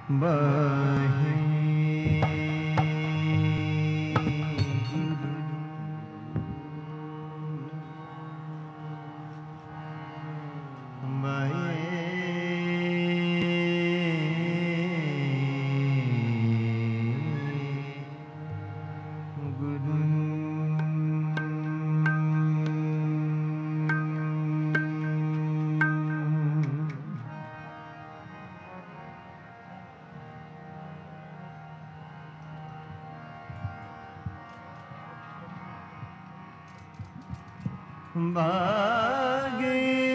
बहे बागे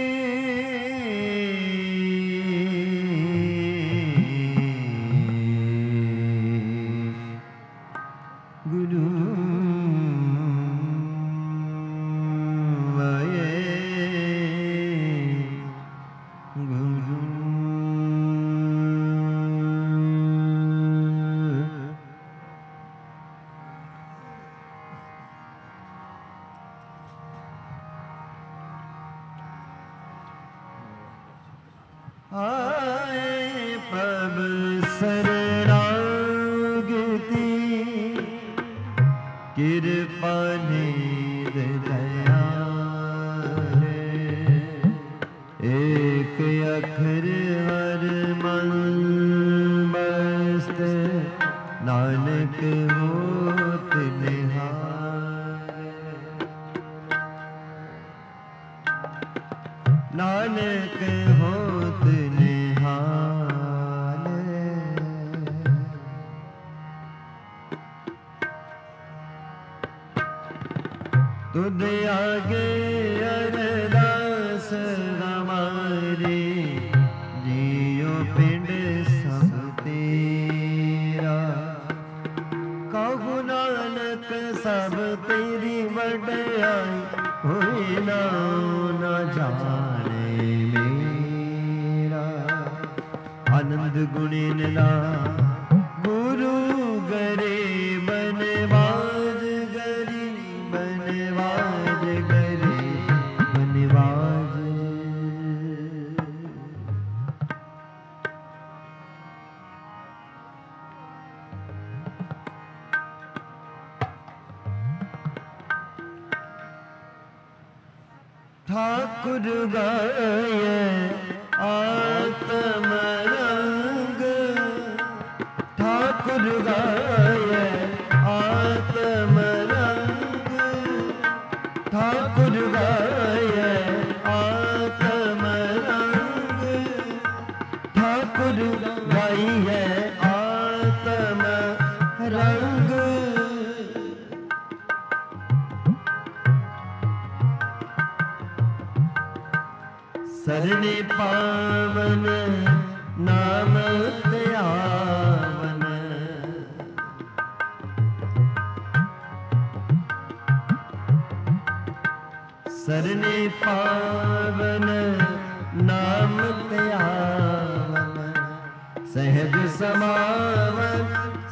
गुरु वाये गुरु आए प्रभ शरणागति कृपा निध दया एक अखर हर मन मस्त नानक होत निहार नानक होत निहाल तुद आगे अरदास हमारी जियो पिंड सब तेरा कहु नानक सब तेरी वड्याई होई ना न जाने मेरा आनंद गुणिन ला गुरु गरे बनवाज गरी बनवाज गरी बनवाज ठाकुर गाय आत्म रंग ठाकुर गाय आत्म रंग ठाकुर गाय आत्म रंग ठाकुर गाय आत्म रंग सरने पावन नाम त्यावन सरने पावन नाम त्यावन सहज समावन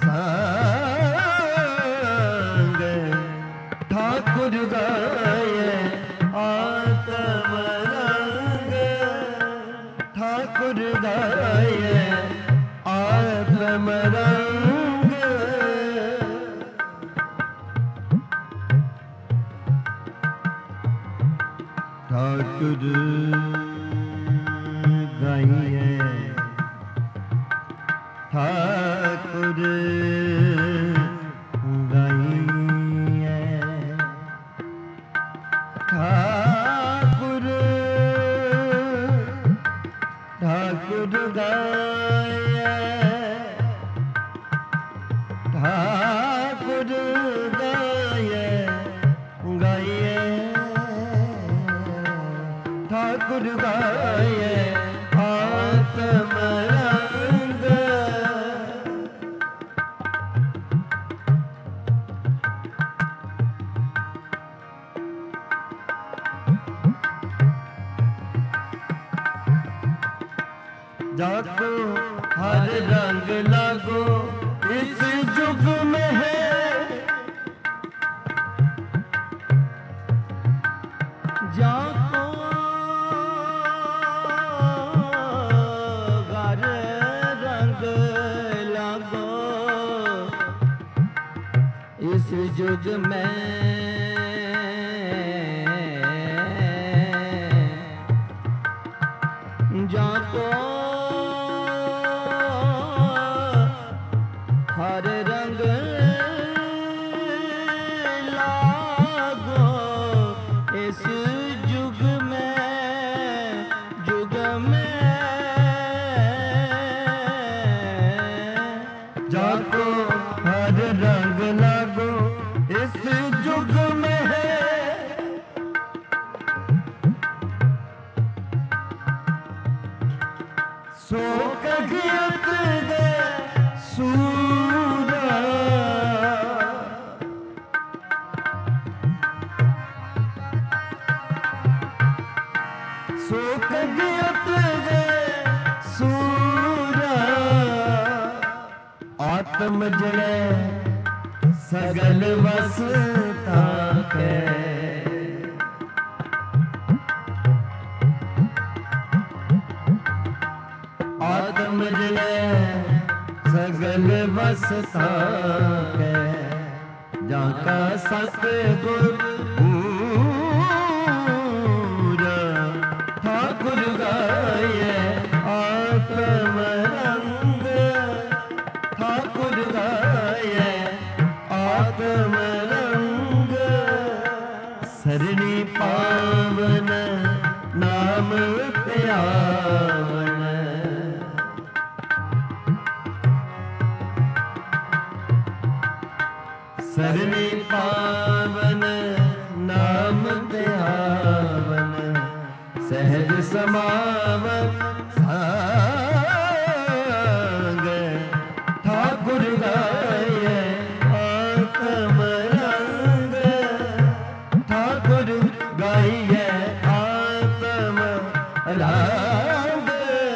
सांग ठाकुर गाय आत्म ठाकुर गाय आत्म रंग ठाकुर गाय ठाकुर गाय ठाकुर ठाकुर गाय ठाकुर गाय गाय ठाकुर गाय आत्म रंग जाको हर रंग लागो इस जुग में है जाको हर रंग जुग में जाको हर रंग लागो इस जुग में जाको हर रंग लागो इस जुग में है। सो कगियत दे सूरा सो कगियत दे सूरा आत्म जड़े सगल वसता के आत्म जड़े सगल वसता के जाका सतगुर पूरा ठाकुर गाये आत्म रंग ठाकुर गाये आत्म रंग सरणी पावन नाम त्यावन सरणी पावन नाम त्यावन सहज समावन सांग ठाकुर गाये आत्म रंग ठाकुर गाये आत्म रंग।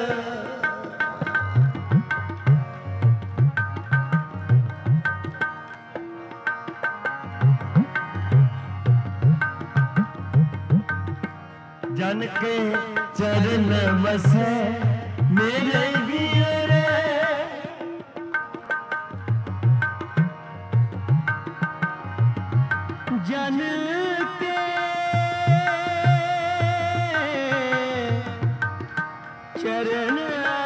जन के चरण बसे मेरे गियरे जन के चरण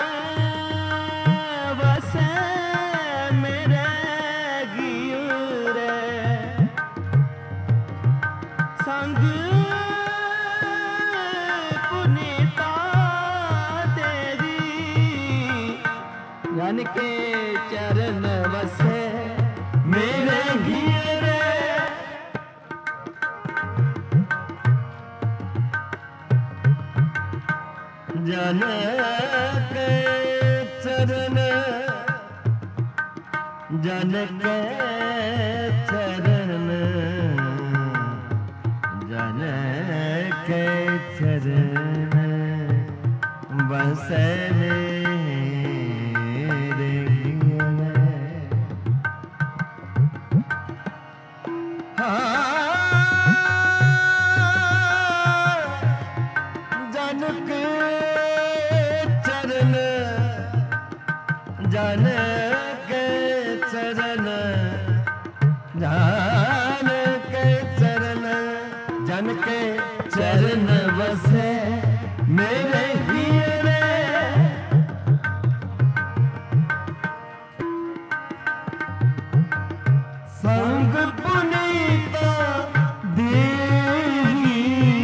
बसे मेरे गियरे संग जन के चरण बसे मेरे गियरे जन के चरण जन के चरण जन के चरण बसे जन के चरण जन के चरण जन के चरण जन के चरण बसे मेरे गियरे संग पुनीता देवी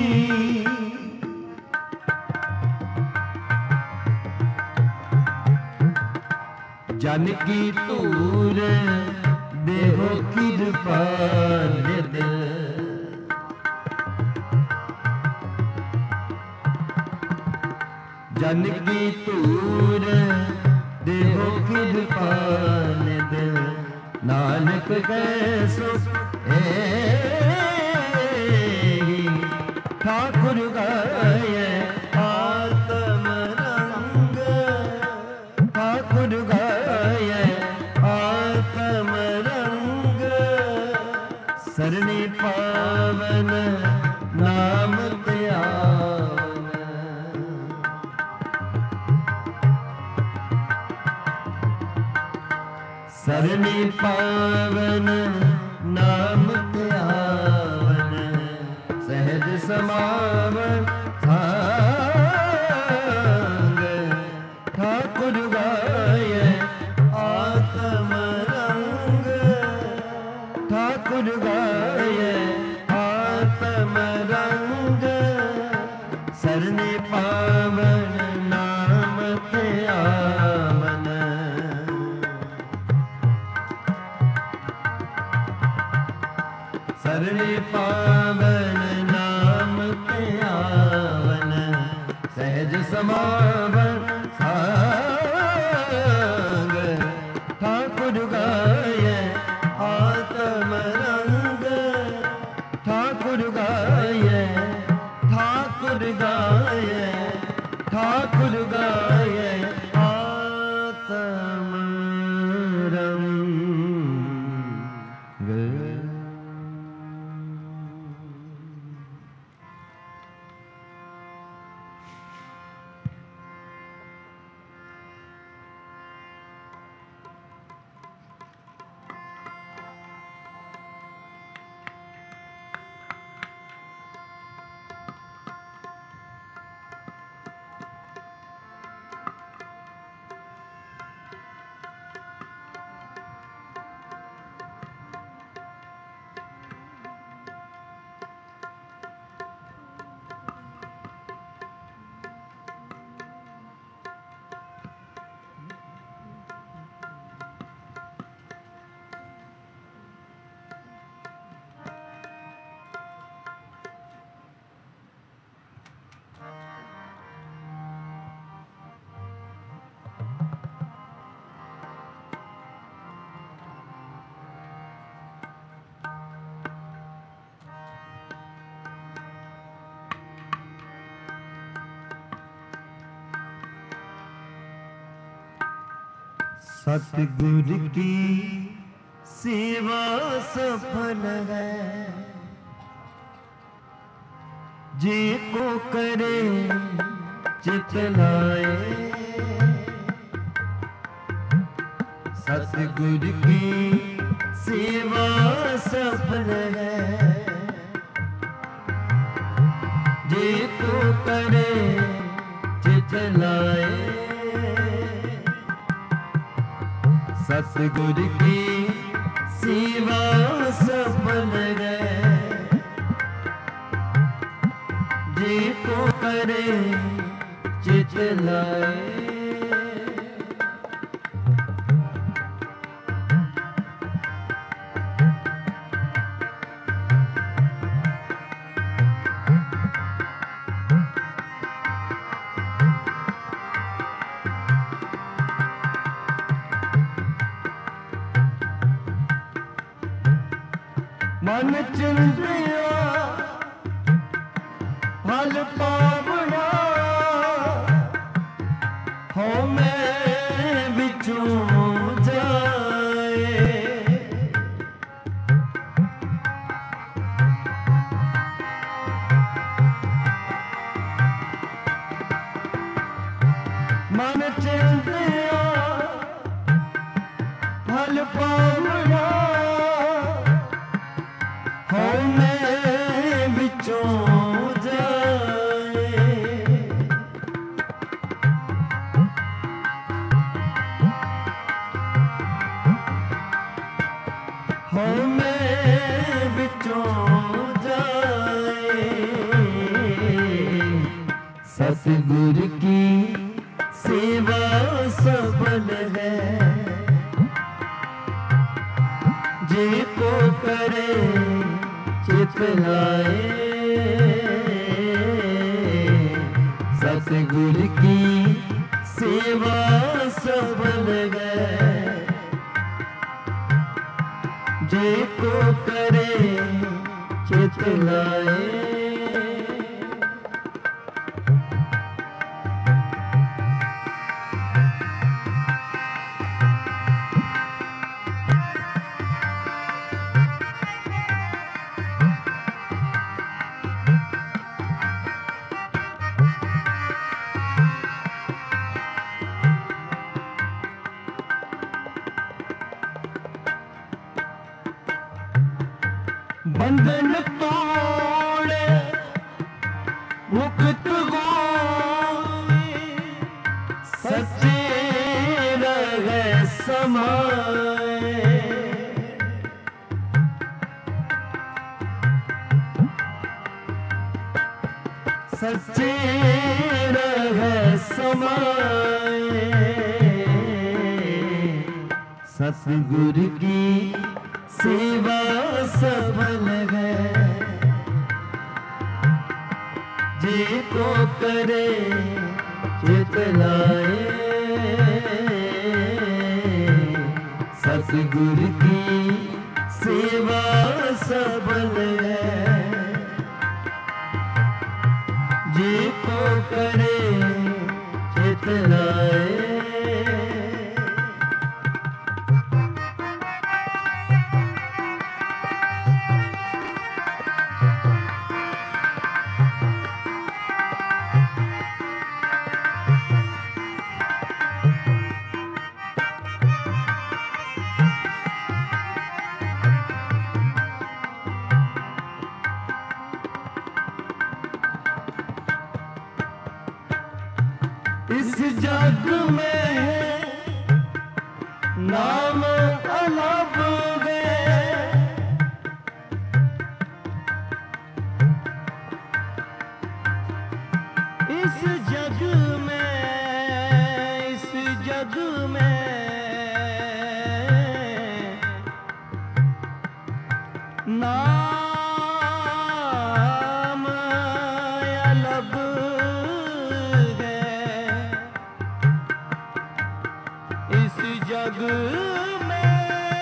जन की तूर देहो कृपा निद जन की तूर देहो कृपा निद नानक के सुख ठाकुर गाये आत्म रंग ठाकुर गाये आत्म रंग सरणी पावन नाम त्यावन सरणी पावन नाम ते आवन, सहज समावन सांग। ठाकुर गाय आत्म रंग, ठाकुर गाय आत्म रंग। सरने पावन नाम ते आवन, सरने पावन नाम ते आवन, सहज समावन सांग। ठाकुर गाय आत्म रंग, ठाकुर गाय, ठाकुर गाय, ठाकुर गाय आत्म रंग। सतगुर की सेवा सफल है, जे को करे चित लाए। सतगुर की सेवा सफल है, जे को करे चित लाए। सतगुर की सेवा सफल है, जे को करे चित लाए। मन चिंतिया फल पावना, हो मैं बिचू जाए। मन चिंतिया फल पावना, हो मैं बिचों जाए। हो मैं बिचों जाए। सतगुर की सेवा सफल है, जे को करे चित लाए। सतगुर की सेवा सफल है, जे को करे चित लाए। बंधन तोड़े मुक्त होए, सच्चे रहे समाए। सच्चे रहे समाए, सतगुरु की सेवा सफल है। जे को करे चित लाए, सतगुरु की सेवा सफल है। जे को करे चित लाए। इस जग में नाम अलग है, इस जग में, इस जग में नाम अलग जग में,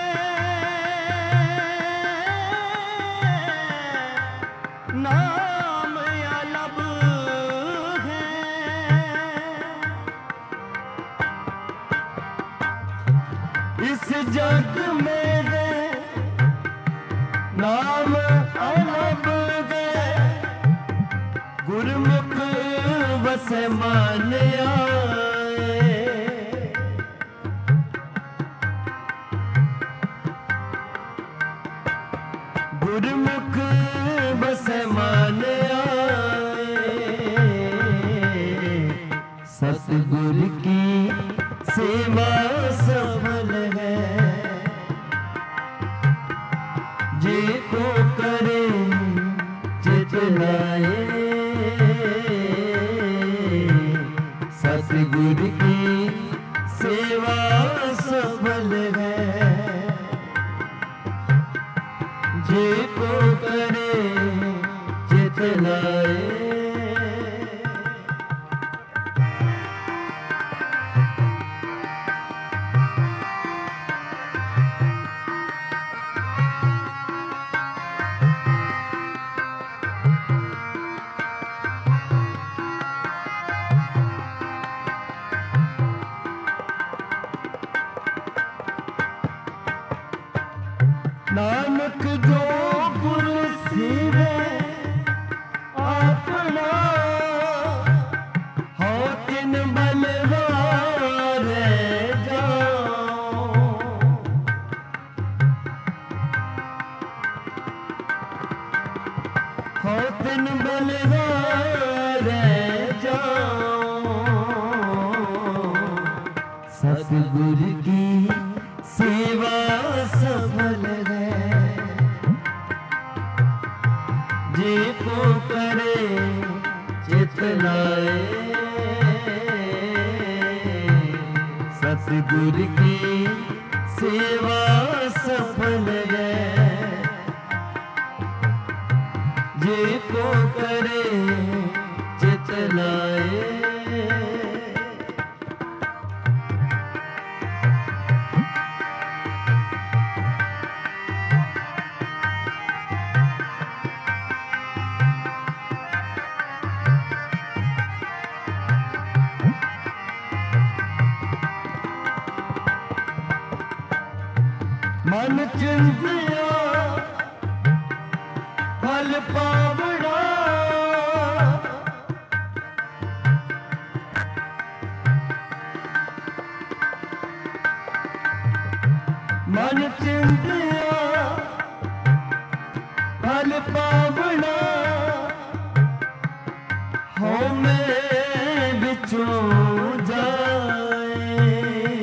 नाम अलग है। इस जग में नाम अलग है, गुरमुख बस मानिया। गुरमुख बस मान आए, सतगुरु की सेवा सफल है। जे को करे चित लाए, सतगुरु की सेवा सफल है। जे को करे चित लाए। नानक जो गुरु सिरे अपना, हो तिन बलवारे जाओ। हो तिन बलवारे जाओ, सतगुरु की सेवा सफल है। जे को करे चित लाए, सतगुरु की सेवा सफल है। जे को करे चित लाए। मन चिंतिया फल पावड़ा, मन चिंतिया मल पावना हो में बिचों जाए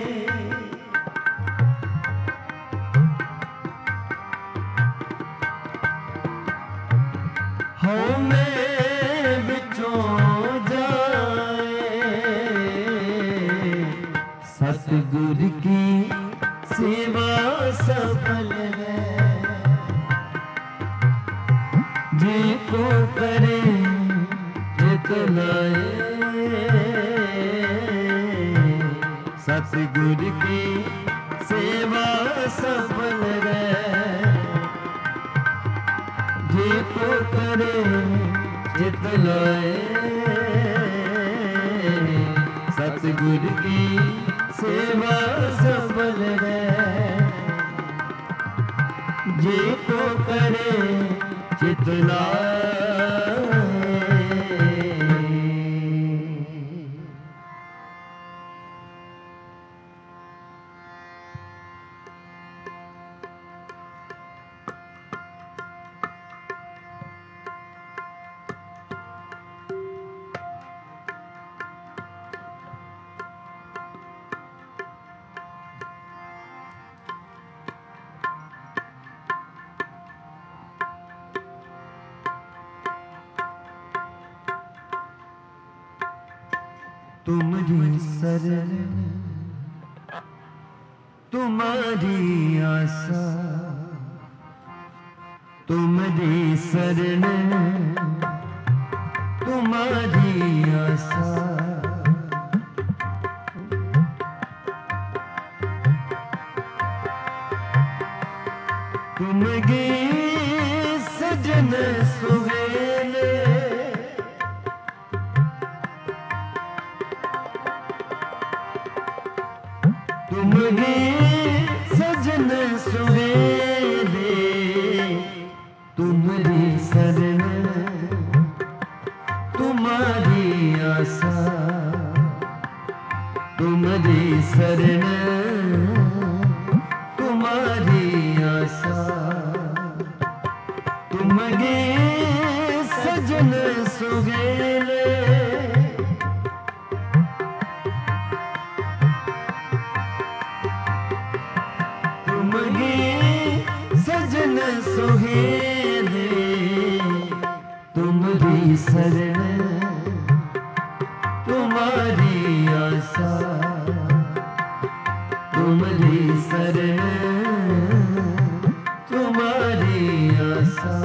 हो में बिचों जाए सतगुर की सेवा सफल है जी को करे जितलाए सतगुर की सेवा सफल है जी को करे जितलाए सतगुर की सेवा सफल है जी को करे जितलाए तुम्हारी शरण तुम्हारी आशा तुम्हारी शरण तुम्हारी आशा तुम गे सजन सुहेले तुमने सजन सुहेले तुम्हारी शरण तुम्हारी आशा तुम्हारी शरण तुम्हारी आशा तुमगे सजन सुहेले सजन सुहेले तुम्हारी शरण तुम्हारी आशा तुम्हारी शरण तुम्हारी आशा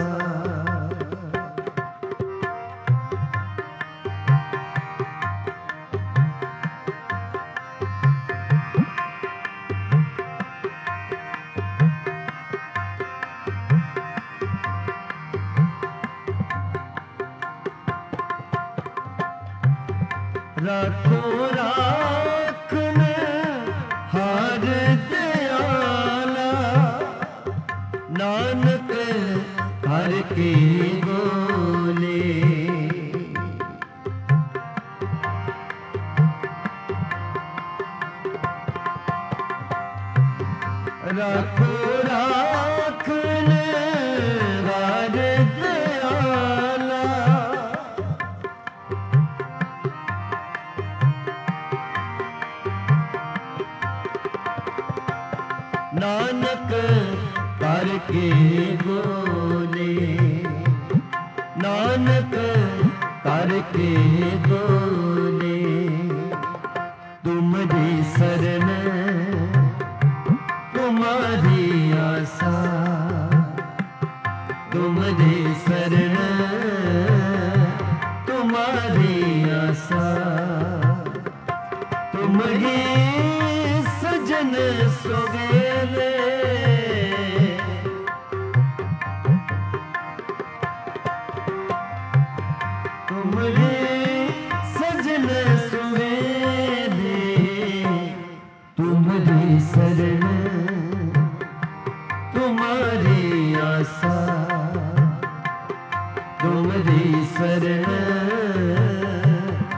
राखो राखन हार दयाला नानक हर के बोले राखो राखन हार दयाला नानक कर के बोले नानक कर के बोले तुम्हारी शरण तुम्हारी आशा तुम्हारी शरण तुम्हारी आशा तुम्हारी सजन सुहेले तुम्हारे सजन सुहेले तुम्हारी शरण तुम्हारी आशा तुम्हारी शरण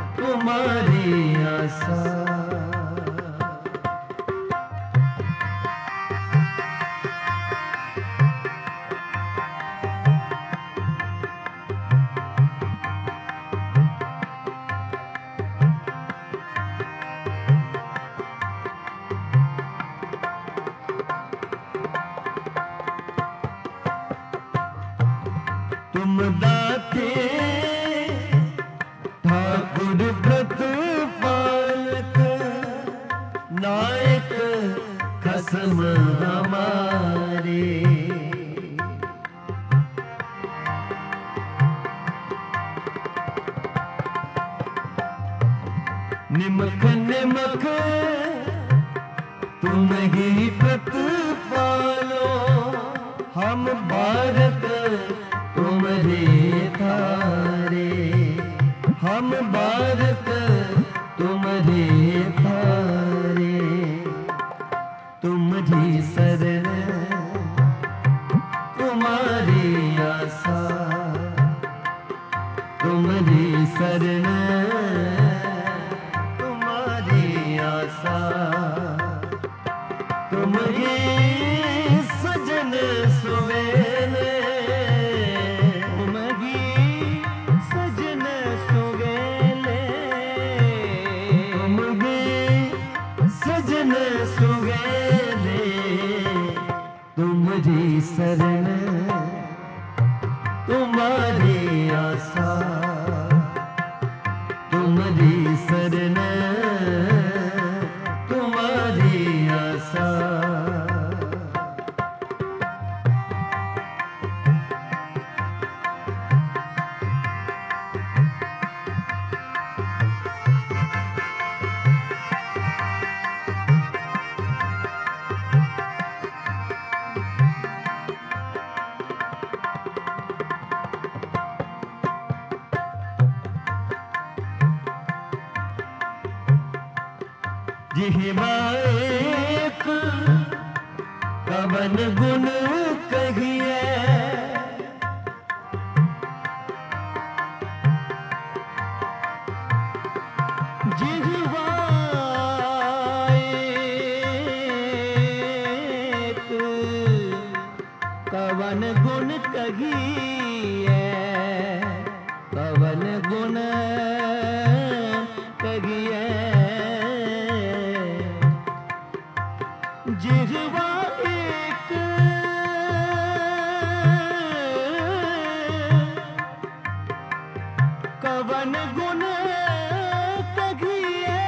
तुम्हारी आशा दाते ठाकुर प्रतिपालक नायक कसम हमारे। निमक निमक तुम ही प्रतिपालो, हम भारत तुम्हारे थारे, हम भारत तुम्हारे थारे। तुम्हारी शरण तुम्हारी आशा, तुम्हारी शरण तुम्हारी आशा। तुम्हारी सजन सुवेले, तुम्हारी सजन सुवेले, तुम्हारी सजन सुवेले। तुम्हारी शरण तुम्हारी आशा, तुम्हारी शरण तुम्हारी आशा। जिह्वा एक कवन गुण कहिए, जिह्वा एक कवन गुण कहिए, कवन गुण कहिए। जिह्वा एक कवन गुण कहिए,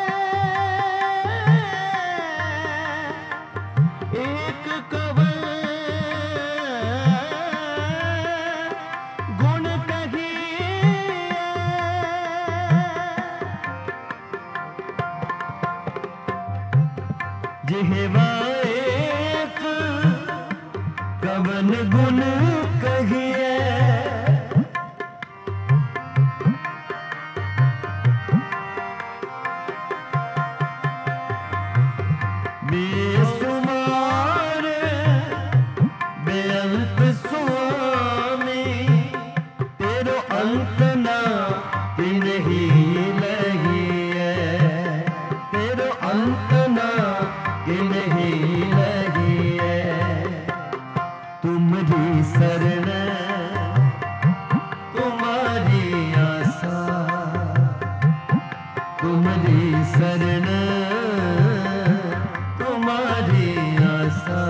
एक कवन गुण कहिए। जिह्वा एक कवन गुण कहिए, बेसुमार बेअंत स्वामी, तेरो अंत ना तिन्हीं लगी है, तेरो अंत ना तिन्हीं लगी है। तुम्हारी शरण तुम्हारी आशा, तुम्हारी शरण तुम्हारी आशा।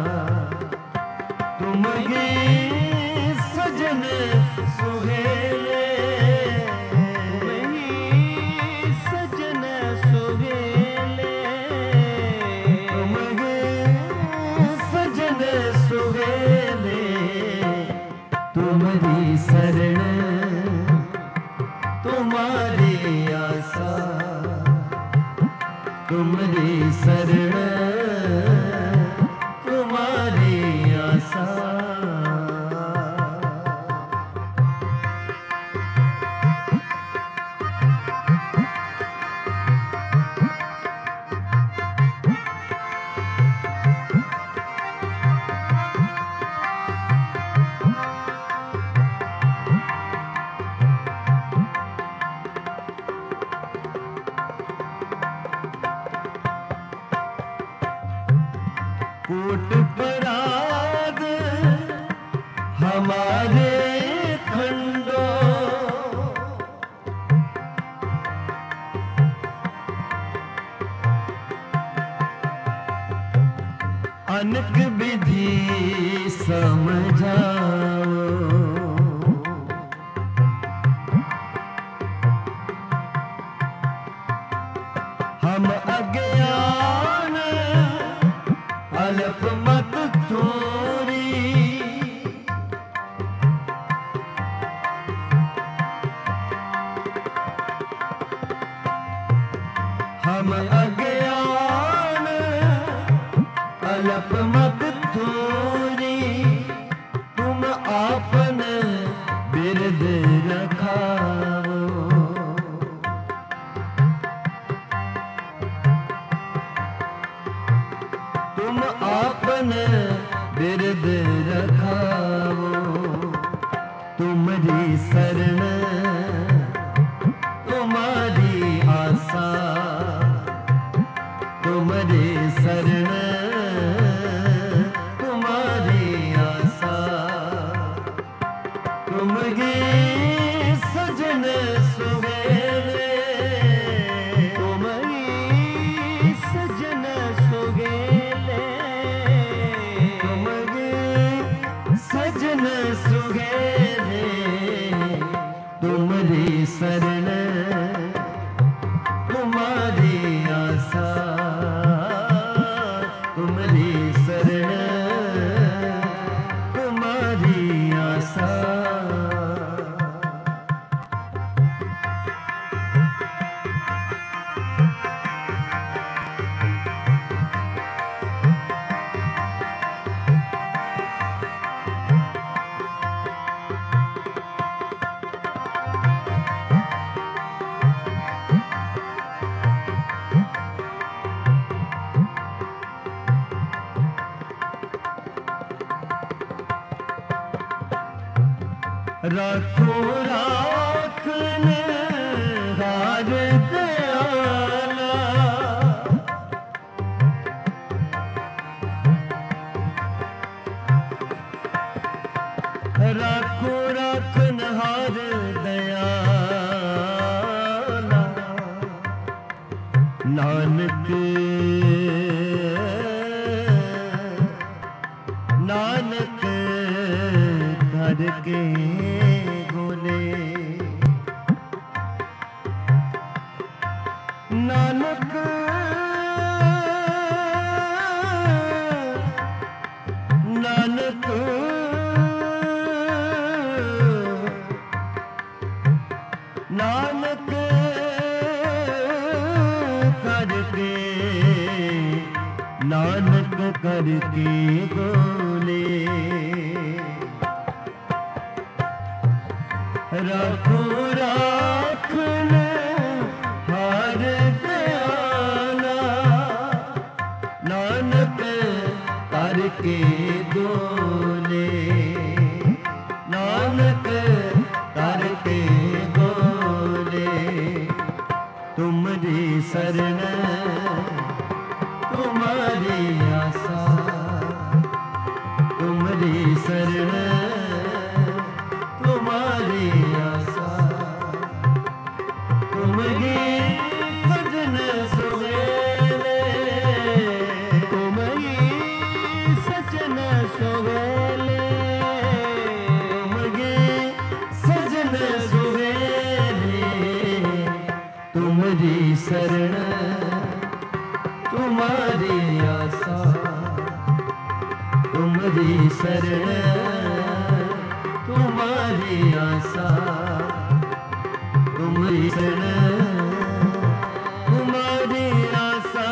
तुम्हारी सजन सुहेले, वही सजन सुवेले, तुम्हारी सजन सुहेले। तुम्हारी शरण तुम्हारी आशा, तुम्हारी शरण तुम्हारी आशा। कोट पराग हमारे खंडो, अनक विधि समझाओ, हम अज्ञान अल्प मत थोरी, हम अज्ञान अल्प मत थोरी, तुम आपन बिरद रखाओ। तुम आपन बिरद रखाओ, तुम्हारी शरण तुम्हारी आशा, तुम्हारी शरण तुम्हारी आशा, तुम्हारी सजन सुवेले, तुम्हारी सजन सुगेले, तुम्हारी सजन सुगेले, तुम्हारी शरण तुम्हारी आशा, तुम्हारी शरण तुम्हारी आशा। राखो राखन हार दयाला, राखो राखन हार दयाला, नानक नानक कर के बोले, नानक नानक नानक करके, नानक करके बोले, राखो राखन हार दयाला, नानक करके बोले, नानक करके बोले, तुम्हारी शरण तुम्हारी आशा, तुम्हारी शरण तुम्हारी आशा, तुम्हारी सजन सुवेले, तुम्हारी सजन सुगेले, तुम्हारी सजन सुवेले, तुम्हारी शरण तुम्हारी आशा, तुम्हारी शरण तुम्हारी आशा, तुम्हारी शरण तुम्हारी आशा।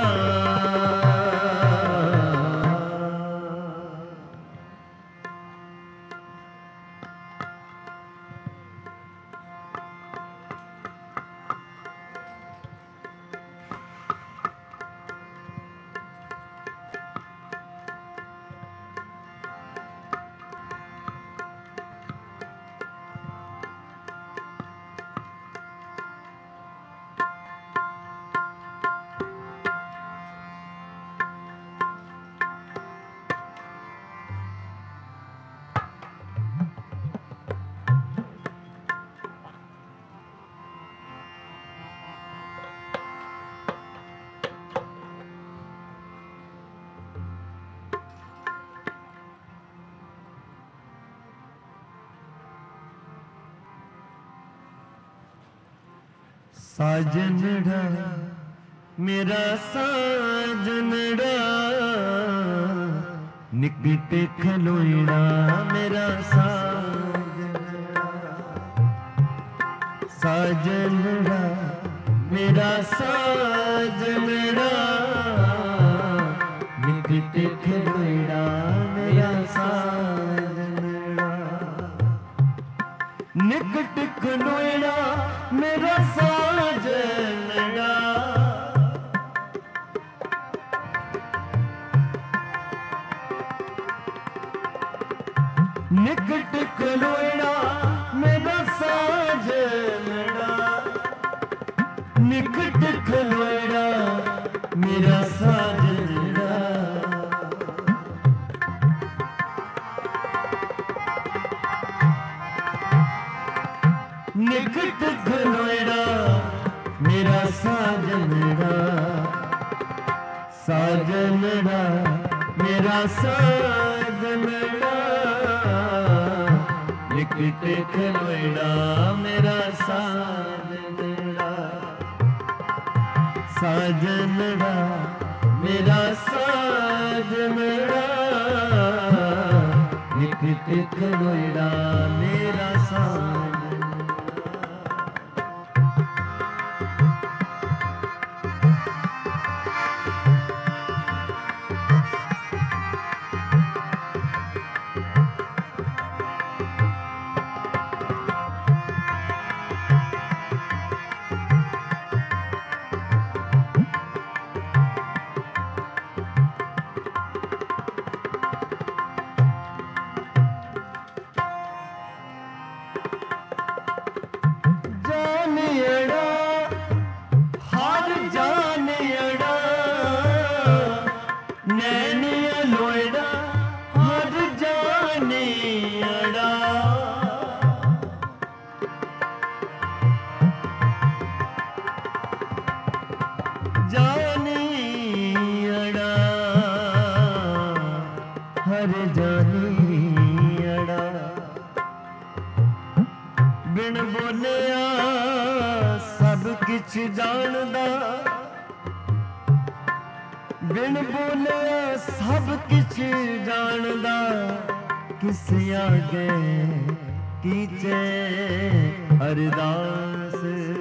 साजनड़ा मेरा साजनड़ा निकट खलोड़ा मेरा साजनड़ा साजनड़ा मेरा साजनड़ा निकट खलोड़ा मेरा साजनड़ा निकट खलोड़ा मेरा साजनड़ा निकट खलोड़ा मेरा साजनड़ा निकट खलोड़ा मेरा साजनड़ा निकट खलोड़ा मेरा साजनड़ा साजनड़ा मेरा साजनड़ा निकट खलोड़ा मेरा साजनड़ा साजनड़ा मेरा साजनड़ा निकट खलोड़ा मेरा साजनड़ा बिन बोलिया सब किछ जानदा बिन बोलिया सब किछ जानदा किस आगे कीचे अरदास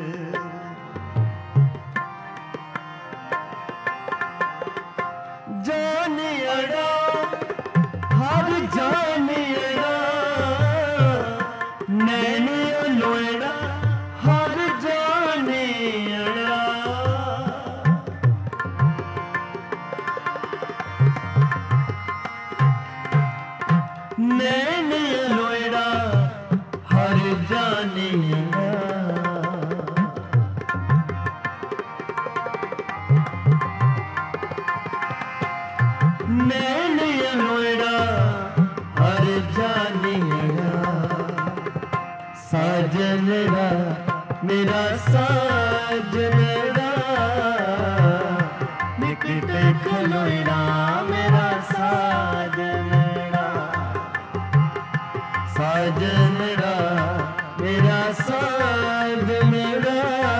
जानियड़ा हर जानियड़ा नैनी लोयड़ा हर जानियड़ा नैनी लोयड़ा हर जानियड़ा नैनी लोयड़ा हर जानियड़ा साजनड़ा मेरा साजनड़ा निकट खलोड़ा मेरा साजनड़ा साजनड़ा मेरा साजनड़ा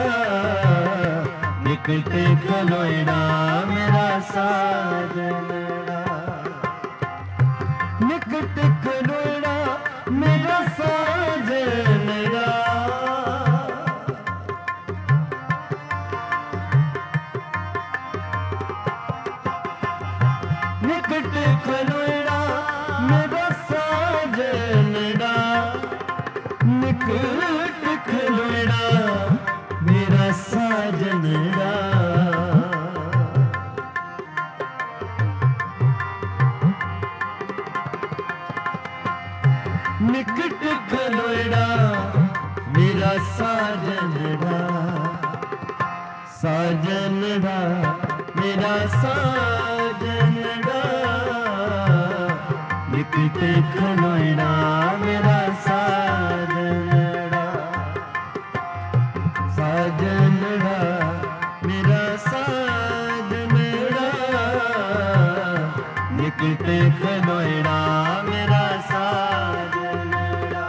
निकट खलोड़ा मेरा साजनड़ा निकट खलोड़ा मेरा साजनड़ा निकट खलोड़ा मेरा साजनड़ा निकट खलोड़ा मेरा साजनड़ा निकट खलोड़ा मेरा साजनड़ा साजनड़ा मेरा साजनड़ा निकट खलोड़ा मेरा साजनड़ा साजनड़ा मेरा साजनड़ा निकट खलोड़ा मेरा साजनड़ा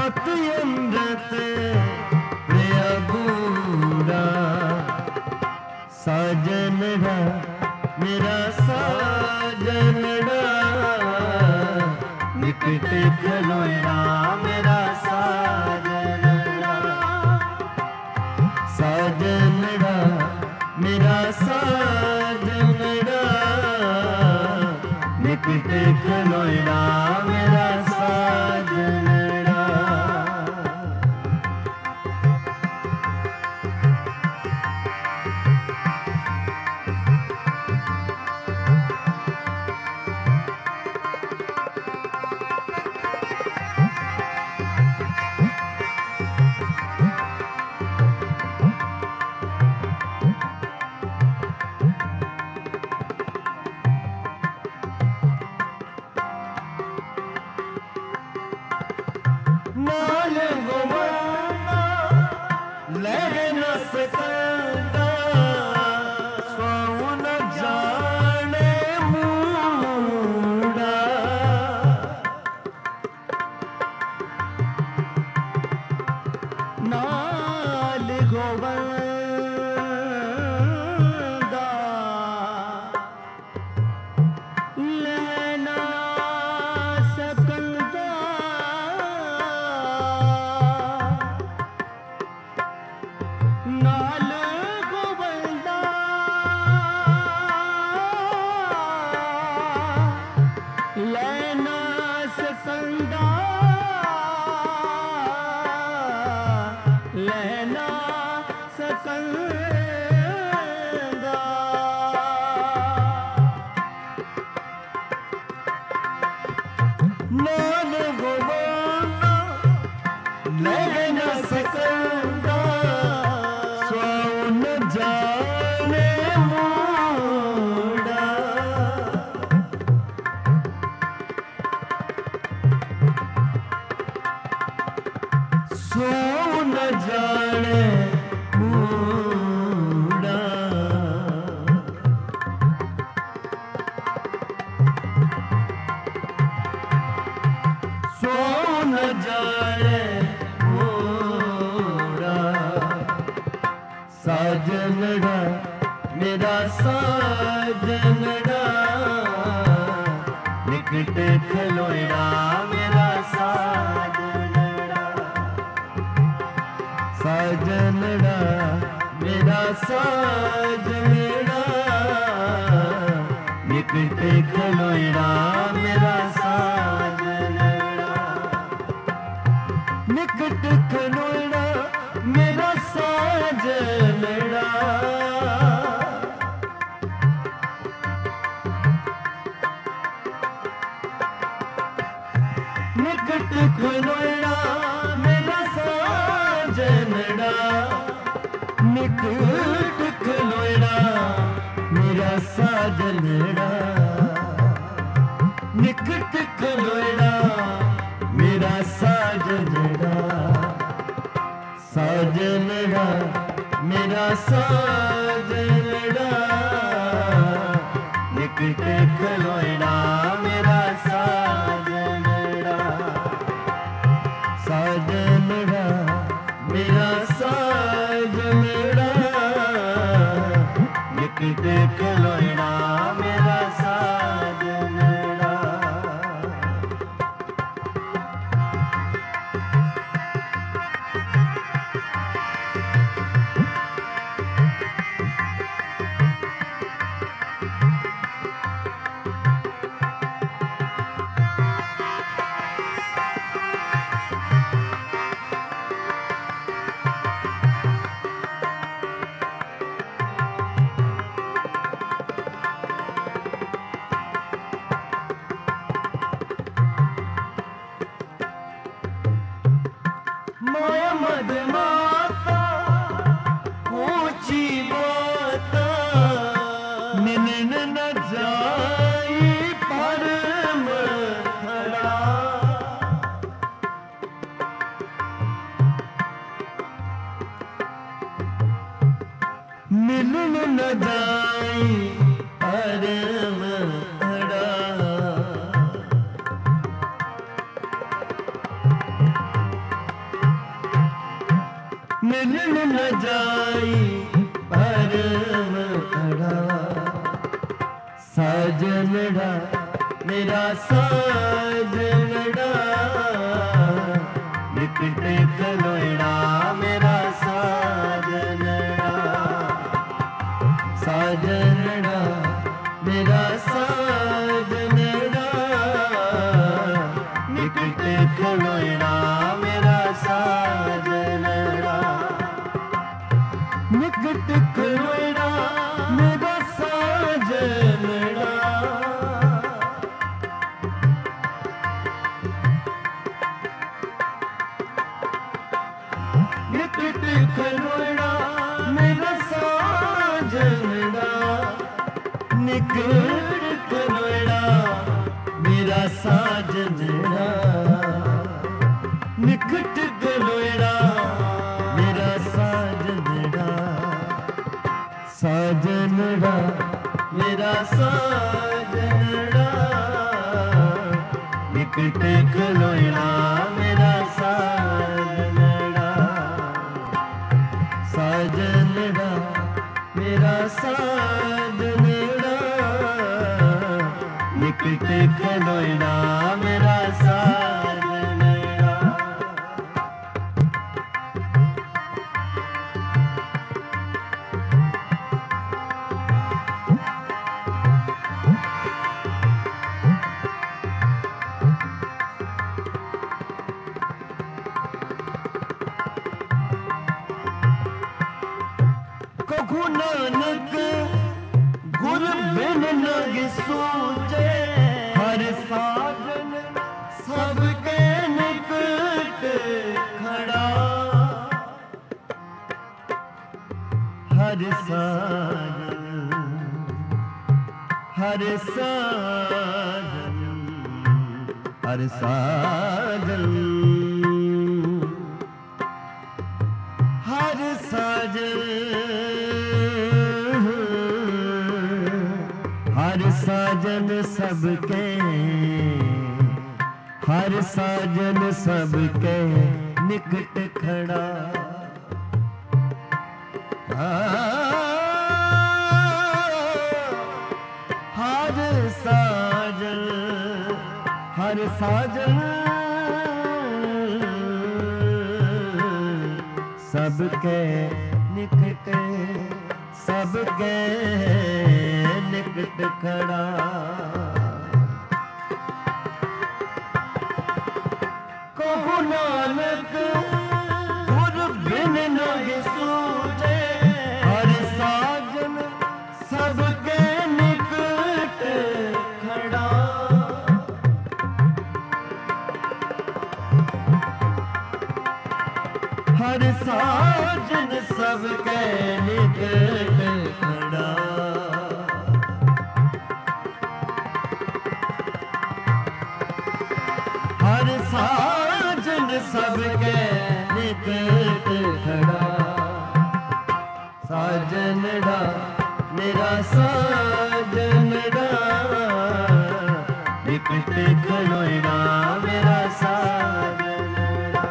अति अमृत प्रिय बूढ़ा साजनड़ा मेरा साजनड़ा निकट खलोड़ा मेरा साजनड़ा साजनड़ा मेरा साजनड़ा निकट खलोड़ा मेरा साजनड़ा नाल गोवंदा लह न सकंदा स्वाऊ न जाने मूड़ा नाल गोवंदा लेना सकंदा नाल गोवंदा लेना सकंदा लेना सकंदा नाल गोवंदा लह न सकंदा स्वाऊ न जाने मूड़ा स्वाऊ न जाने मूड़ा स्वाऊ न जाने मूड़ा साजनड़ा मेरा साजनड़ा निकट खलोड़ा मेरा साजनड़ा साजनड़ा मेरा साजनड़ा निकट खलोड़ा मेरा साजनड़ा निकट खलोड़ा मेरा साजनड़ा निकट खलोड़ा मेरा साजनड़ा निकट खलोड़ा मेरा साजनड़ा निकट खलोड़ा मेरा साजनड़ा साजनड़ा मेरा साजनड़ा निकट खलोड़ा मेरा साजनड़ा साजनड़ा मेरा साजनड़ा निकट खलोड़ा मेरा साजनड़ा माया मद माता ऊंची माता निनन न जाई परम खड़ा मिलन न जाई परम खड़ा मिलन न जाई परम खड़ा साजनड़ा मेरा साजनड़ा निकटे खलोड़ा मेरा साजनड़ा साजनड़ा मेरा साजनड़ा निकटे खलोड़ा मेरा साजनड़ा निकट खलोड़ा मेरा साजनड़ा निकट खलोड़ा मेरा साजनड़ा निकट खलोड़ा मेरा साजनड़ा निकट खलोड़ा मेरा साजनड़ा साजनड़ा मेरा साजनड़ा निकट खलोड़ा मेरा साजनड़ा साजनड़ा मेरा साजनड़ा निकट खलोड़ा मेरा साजनड़ा कहु नानक गुर बिन नग सूझे हर साजन सबके निकट खड़ा हर साजन हर साजन हर साजन हर साजन हर साजन सबके हर साजन सबके निकट खड़ा हर साजन हर साजन सबके निकट सबके निकट खड़ा कहु नानक गुर बिन नग सूझे हर साजन सबके निकट खड़ा हर साजन सबके निकट खड़ा हर साजन सबके निकट खड़ा साजनड़ा मेरा साजनड़ा निकट खलोड़ा मेरा साजनड़ा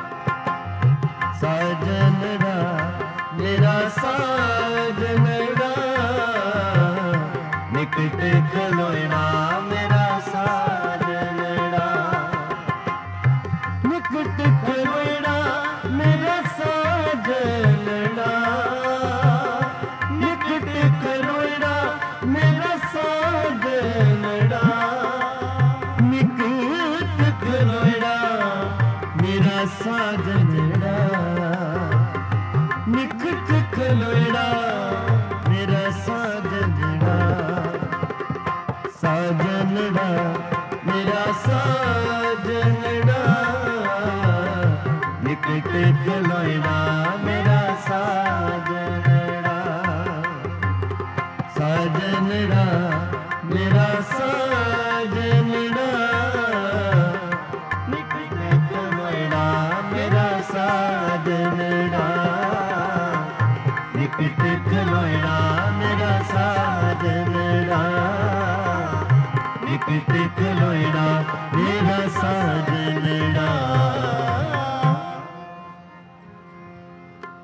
साजनड़ा मेरा साजनड़ा निकट खलोड़ा मेरा साजनड़ा निकट खलोड़ा मेरा साजनड़ा निकट खलोड़ा मेरा साजनड़ा निकट खलोड़ा मेरा साजनड़ा निकट खलोड़ा मेरा साजनड़ा साजनड़ा मेरा साजनड़ा निकट खलोड़ा मेरा साजनड़ा साजनड़ा मेरा साजनड़ा निकट खलोड़ा मेरा साजनड़ा निकट खलोड़ा मेरा साजनड़ा निकट खलोड़ा मेरा साजनड़ा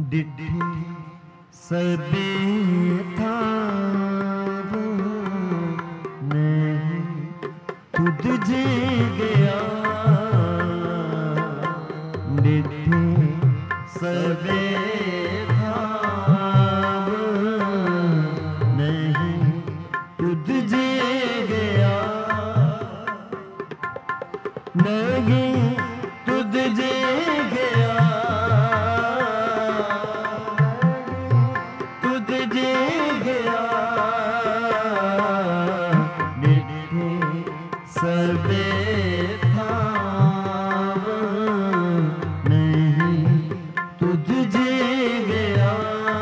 ਡਿਠੇ ਸਭੇ ਥਾਵ ਨਹੀਂ ਤੁਧ ਜੇ ਗਿਆ ਡਿਠੇ ਸਭੇ ਥਾਵ ਨਹੀਂ ਤੁਧ ਜੇ ਗਿਆ ਨਹੀਂ ਤੁਧ ਜੇ ਗਿਆ ਤੁਧ ਜੇ ਗਿਆ ਡਿਠੇ ਸਭੇ ਥਾਵ ਨਹੀਂ ਤੁਧ ਜੇ ਗਿਆ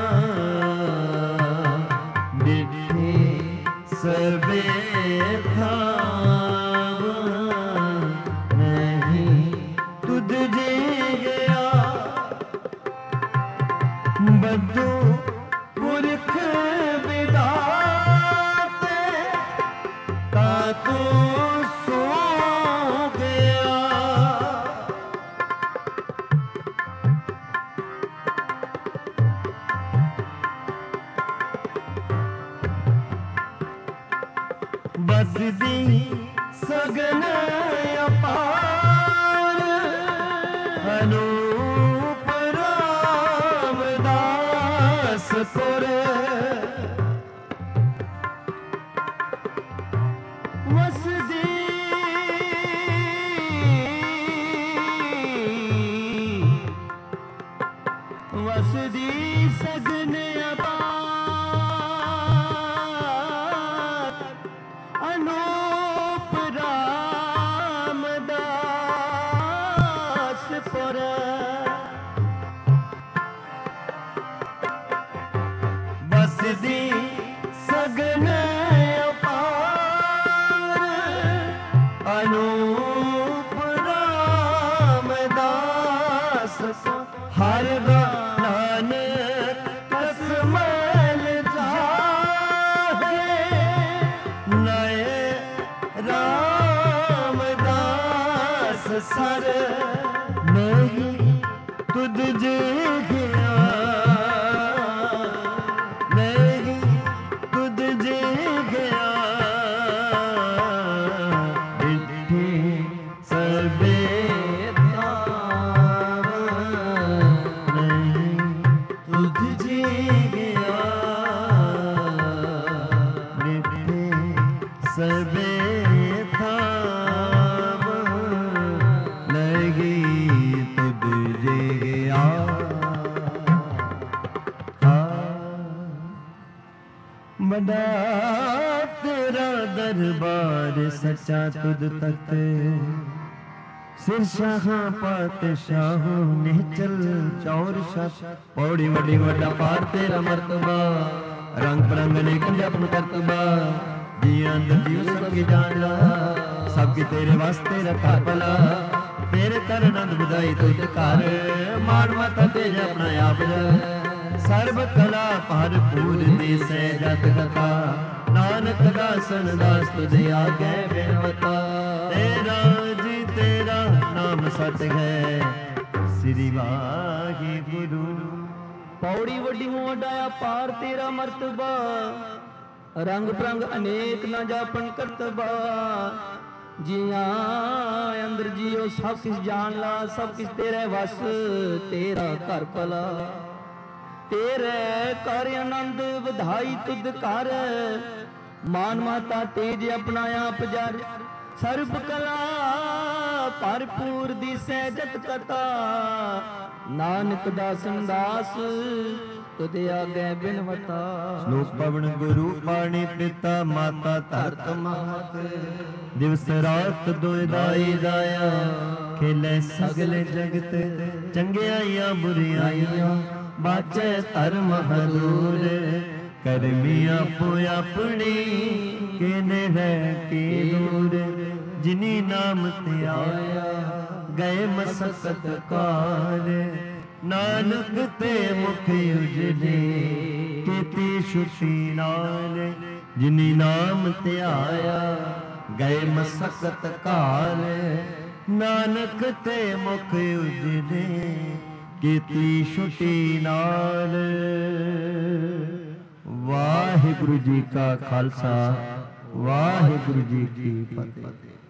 ਡਿਠੇ ਸਭੇ ਥਾਵ ਨਹੀਂ ਤੁਧ ਜੇ ਗਿਆ ਬਦੋ ਪੁਰਖ ਵਿਦਾਤੇ ਤਾ ਤੂੰ ਸੋ ਗਿਆ ਬਸਦੀ ਸਗਨ ਅਪਾਰ ਅਨੂਪ ਰਾਮਦਾਸ ਸੁਰ ਵਸਦੀ ਵਸਦੀ ਸਗਨ ਅਪਾਰ ਅਨੂਪ ਰਾਮਦਾਸ ਪੁਰ ਬਸਦੀ ਸਗਨ ਅਪਾਰ ਅਨੂਪ ਰਾਮਦਾਸ ਹਰ ਨਾਨਕ ਕਸਮਲ ਜਾਹੇ ਨਏ ਰਾਮਦਾਸ ਸਰ ਨਹੀਂ ਤੁਧ ਜੇ ਗਿਆ ਨਹੀਂ ਤੁਧ ਜੇ ਗਿਆ ਡਿਠੇ ਸਭੇ ਥਾਵ ਨਹੀਂ ਤੁਧ ਜੇ ਗਿਆ ਡਿਠੇ ਸਭੇ ਥਾਵ ਨਹੀਂ ਤੁਧ ਜੇ ਗਿਆ ਬੜਾ ਤੇਰਾ ਦਰਬਾਰ ਸੱਚਾ ਤੁਧ ਤਖਤ ਸਿਰ ਸ਼ਾਹਾਂ ਪਾਤਸ਼ਾਹੋਂ ਨਿਹਚਲ ਚੌਰ ਸ਼ਾਹ ਪੌੜੀ ਵੱਡੀ ਵੱਡਾ ਪਾਰ ਤੇਰਾ ਮਰਤਬਾ ਰੰਗ ਬਰੰਗ ਅਨੇਕ ਜਪਨ ਕਰਤਬਾ ਜੀ ਅੰਦਰ ਜੀਵ ਸਭ ਕੀ ਜਾਣ ਲਾ ਸਭ ਕੀ ਤੇਰੇ ਵਾਸਤੇ ਰੱਖਾ ਭਲਾ ਤੇਰੇ ਕਰ ਆਨੰਦ ਵਧਾਈ ਤੁਧ ਘਰ ਮਾਣ ਮਾਤਾ ਤੇਰੇ ਆਪਣਾ ਆਪ ਜਾ ਸਰਬ ਕਲਾ ਭਰਪੂਰ ਦੇਸੈ ਜਤ ਕਥਾ ਨਾਨਕ ਦਾਸਨ ਦਾਸ ਤੁਝੇ ਆਗੇ ਬਿਨਵਤਾ ਤੇਰਾ ਜੀ ਤੇਰਾ ਨਾਮ ਸਤ ਹੈ ਸ੍ਰੀ ਵਾਹਿਗੁਰੂ ਪੌੜੀ ਵੱਡੀ ਮੋਢਾ ਪਾਰ ਤੇਰਾ ਮਰਤਬਾ ਰੰਗ ਪ੍ਰੰਗ ਅਨੇਕ ਨਾ ਜਾਪਨ ਕਰਤਬਾ ਜੀਆਂ ਅੰਦਰ ਜੀਓ ਸਭ ਕਿਸ ਜਾਣ ਲਾ ਸਭ ਕਿਸ ਤੇਰੇ ਵਸ ਤੇਰਾ ਘਰ ਭਲਾ ਤੇਰੇ ਕਰ ਆਨੰਦ ਵਧਾਈ ਤੁਧ ਘਰ ਮਾਨ ਮਾਤਾ ਤੇਜ ਆਪਣਾ ਆਪ ਜਰ ਸਰਬ ਕਲਾ ਭਰਪੂਰ ਦਿਸੈ ਜਤ ਕਥਾ ਨਾਨਕ ਦਾਸਨ ਦਾਸ ਤੁਧ ਆਗੇ ਬਿਨਵਤਾ ਸ਼ਲੋਕ ਪਵਨ ਗੁਰੂ ਪਾਣੀ ਪਿਤਾ ਮਾਤਾ ਧਰਤ ਮਾਤ ਦਿਵਸ ਰਾਤ ਦੋਇ ਦਾਈ ਦਾਇਆ ਖੇਲੇ ਸਗਲੇ ਜਗਤ ਚੰਗਿਆਈਆਂ ਬੁਰੀਆਈਆਂ ਬਾਚੈ ਧਰਮ ਹਦੂਰ ਕਰਮੀ ਆਪੋ ਆਪਣੀ ਕਿਨੇ ਹੈ ਕੀ ਦੂਰ ਜਿਨੀ ਨਾਮ ਤੇ ਆਇਆ ਗਏ ਮਸਕਤ ਕਾਰ ਨਾਨਕ ਤੇ ਮੁਖ ਉਜਲੇ ਕੀਤੀ ਛੁਟੀ ਨਾਲ ਜਿਨੀ ਨਾਮ ਤੇ ਆਇਆ ਗਏ ਮਸਕਤ ਕਾਲ ਨਾਨਕ ਤੇ ਮੁਖ ਉਜਲੇ ਕੀਤੀ ਛੁੱਟੀ ਨਾਲ। ਵਾਹਿਗੁਰੂ ਜੀ ਕਾ ਖਾਲਸਾ, ਵਾਹਿਗੁਰੂ ਜੀ ਕੀ ਫਤਿਹ।